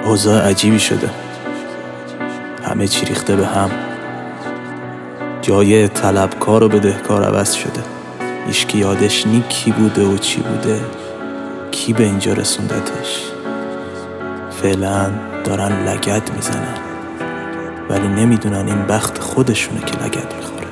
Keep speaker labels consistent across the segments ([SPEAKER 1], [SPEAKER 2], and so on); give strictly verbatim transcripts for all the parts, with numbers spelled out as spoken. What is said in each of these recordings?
[SPEAKER 1] اوضاع عجیبی شده، همه چی ریخته به هم. جای طلبکار و بدهکار عوض شده. هیچکی یادش نی کی بوده و چی بوده، کی به اینجا رسوندتش. فعلا دارن لگد میزنن، ولی نمیدونن این بخت خودشونه که لگد میخوره.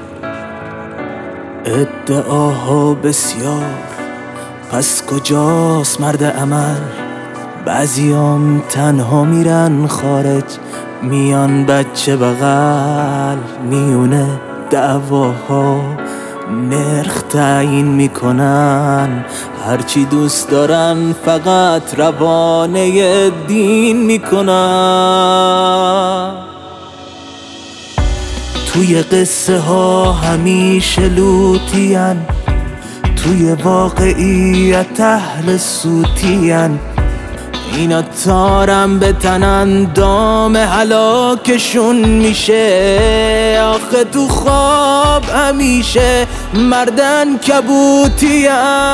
[SPEAKER 1] ادعاها بسیار، پس کجاست مرد عمل؟ بعضیام تنها میرن خارج، میان بچه بغل. میونه دعواها نرخ تعیین میکنن، هرچی دوست دارن فقط روانه دین میکنن. توی قصه ها همیشه لوتین، توی واقعیت اهل سوتین. اینا تارم بتنن دام هلاکشون میشه. آخه تو خواب همیشه مردن کبوتیم.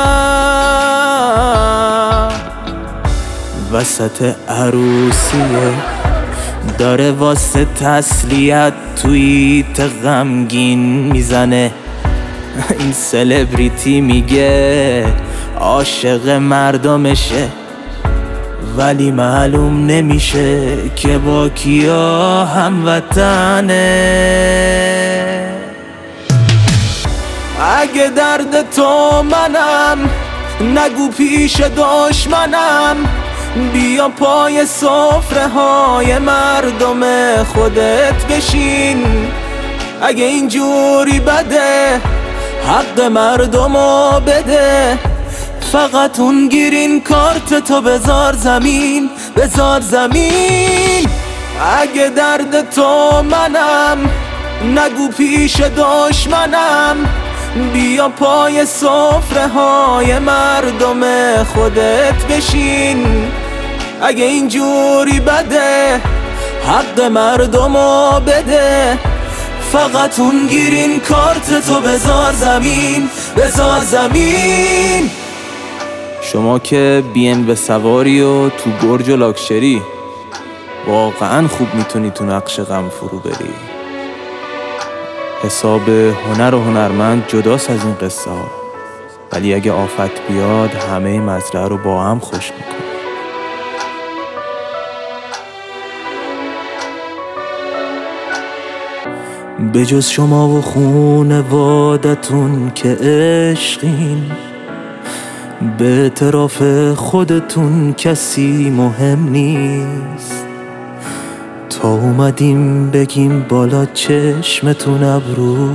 [SPEAKER 1] وسط عروسیه داره واسه تسلیت توییت غمگین میزنه. این سلبریتی میگه عاشق مردمشه، ولی معلوم نمیشه که با کیا هموطنه. اگه درد تو منم، نگو پیش دشمنم. بیا پای سفره های مردم خودت بشین. اگه اینجوری بده، حق مردمو بده. فقط اون گرین کارت تو بذار زمین، بذار زمین. اگه درد تو منم، نگو پیش دشمنم. بیا پای سفره های مردم خودت بشین. اگه اینجوری بده، حق مردمو بده. فقط اون گرین کارت تو بذار زمین، بذار زمین. شما که بی ام و سواری و تو برج و لاکچری، واقعا خوب میتونی تو نقش غم فرو بری. حساب هنر و هنرمند جداست از این قصه ها، ولی اگه آفت بیاد همه مزرعه رو با هم خوش میکنه. به جز شما و خونوادتون که عشقین، به اعتراف خودتون کسی مهم نیست. تا اومدیم بگیم بالا چشمتون ابرو،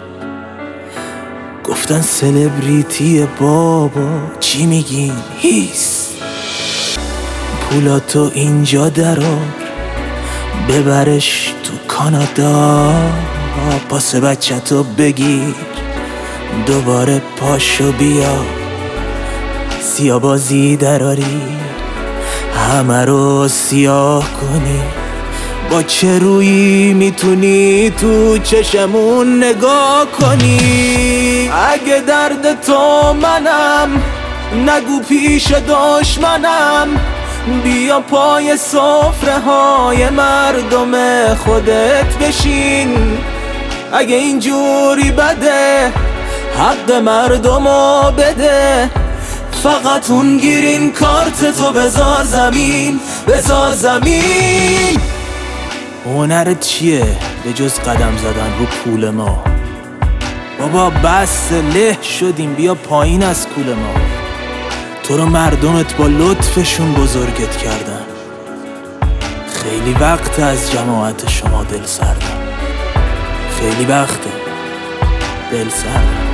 [SPEAKER 1] گفتن سلبریتی بابا چی میگین هیس. پولاتو اینجا درار، ببرش تو کانادا. پاس بچه تو بگیر، دوباره پاشو بیا. سیاه بازی دراری، همه رو سیاه کنی. با چه رویی میتونی تو چشمون نگاه کنی؟ اگه درد تو منم، نگو پیش دشمنم. بیا پای سفره های مردم خودت بشین. اگه اینجوری بده، حق مردمو بده. فقط اون گرین کارت تو بذار زمین، بذار زمین. هنرت چیه به جز قدم زدن رو پول ما؟ بابا بس له شدیم، بیا پایین از کول ما. تو رو مردمت با لطفشون بزرگت کردن. خیلی وقت از جماعت شما دل سردم، خیلی وقته دل سردم.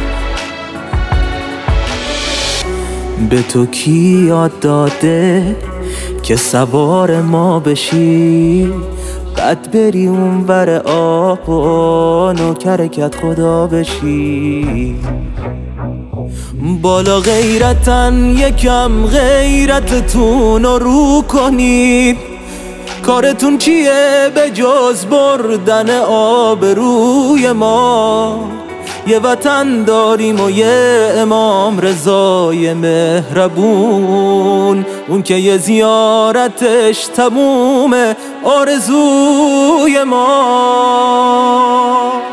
[SPEAKER 1] به تو کی یاد داده که سوار ما بشی؟ بعد بری اون ور آب و نوکرکت خدا بشی. بالا غیرتن یکم غیرتتون رو رو کنید. کارتون چیه به جز بردن آبروی ما؟ یه وطن داریم و یه امام رضای مهربون، اون که یه زیارتش تموم آرزوی ما.